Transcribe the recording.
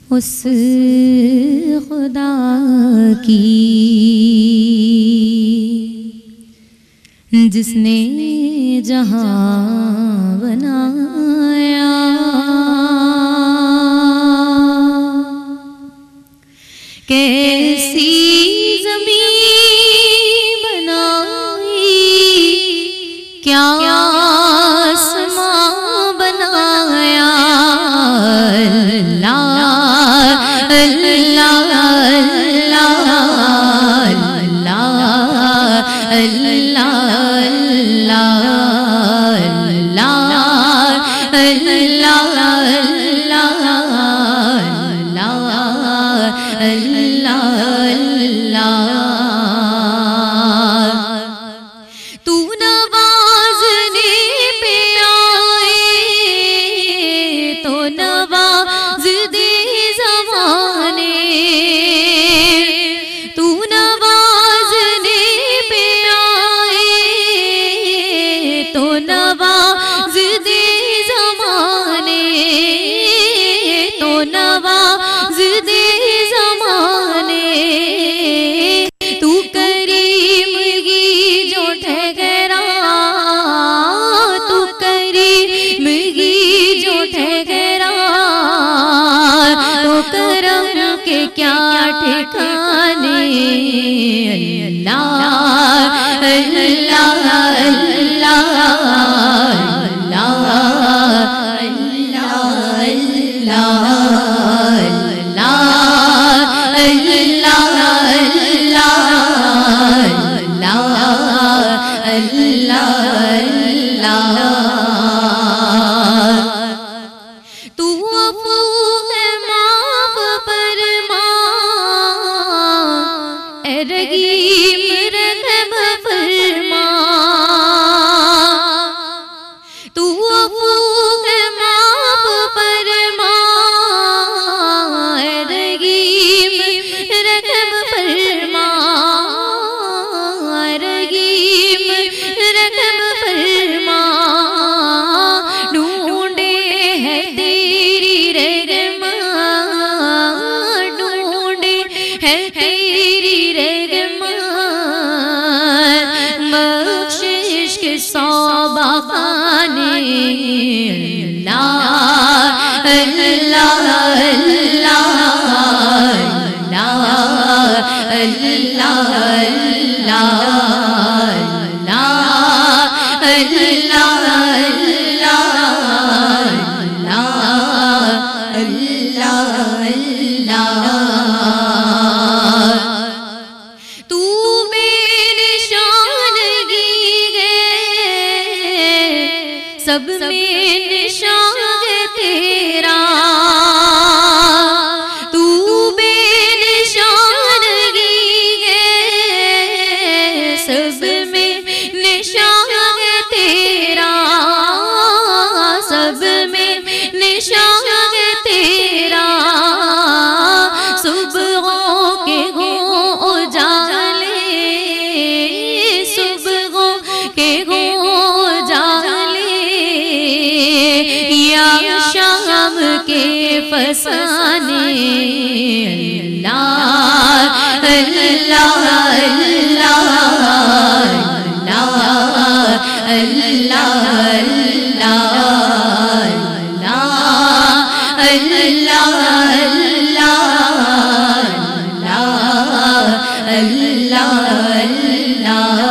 اس خدا کی جس نے جہاں بنایا، کیسی زمین بنائی، کیا آسمان بنایا، اللہ اللہ اللہ اللہ کیا ٹھکانے، اللہ اللہ اللہ سب میں نشان تیرا، تو بے نشانگی ہے، سب میں نشان تیرا، سب میں نشان تیرا، صبحوں کے گوں اجالے، صبحوں کے گوں شام کے فسانے، اللہ اللہ اللہ اللہ اللہ اللہ اللہ